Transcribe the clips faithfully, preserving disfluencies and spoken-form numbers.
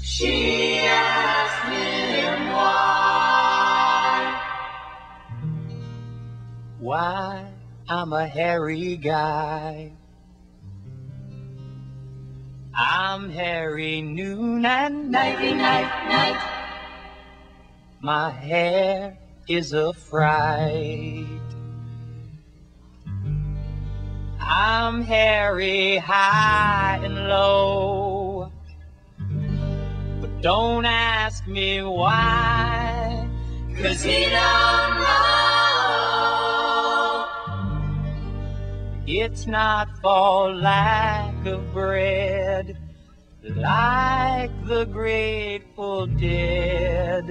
She asked him why. Why, I'm a hairy guy. I'm hairy noon and nighty night, night. My hair is a fright. I'm hairy high and low, but don't ask me why, 'cause he don't know. It's not for lack of bread, like the Grateful Dead,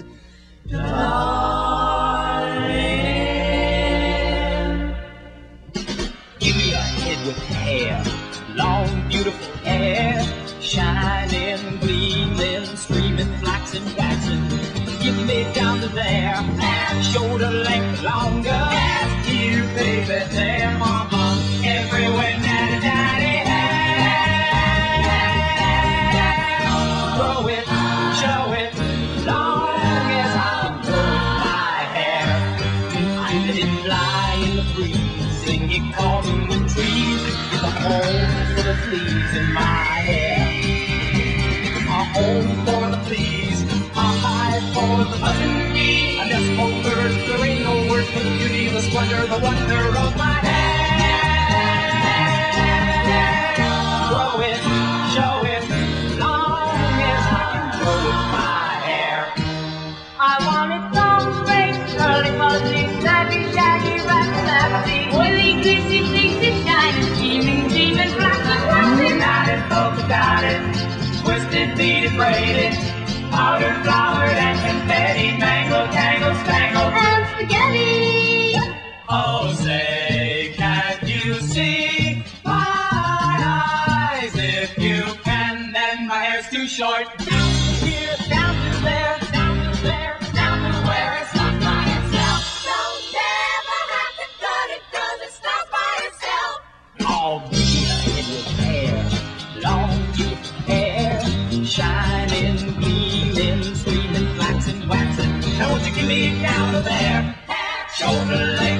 darling. Give me a head with hair, long beautiful hair, shining, gleaming, streaming, flaxen, waxen. Give me down to there, and shoulder length longer. Here, baby, there, mama, everywhere, daddy, daddy, hair. Grow it, show it, long as I can grow my hair. I let it fly in the breeze, sing it calling with trees. It's a home for the fleas in my hair. A home for the fleas, a hive for the buzzing bee, a nest for birds. There ain't no words for the beauty, the splendor, the wonder of my hair. Grow it, show it, long as I can grow my hair. I want it long, straight, curly, fuzzy, snappy, shaggy, raspy, oily, greasy, fleecy, shiny, steaming, steaming, black and waxy. Got it, folks, got it. Twisted, beaded, braided, powdered, flowered, and confetti, mangled, tangled, spangled, And spaghetti. Oh, say, can't you see my eyes? If you can, then my hair's too short. Down to here, down to there, down to there, down to where it's not by itself. Don't never have to cut it 'cause it's not by itself. Oh, give me a head with hair, long beautiful hair, shining, gleaming, streaming, flaxen, waxen. Now won't you give me down to there? Shoulder length.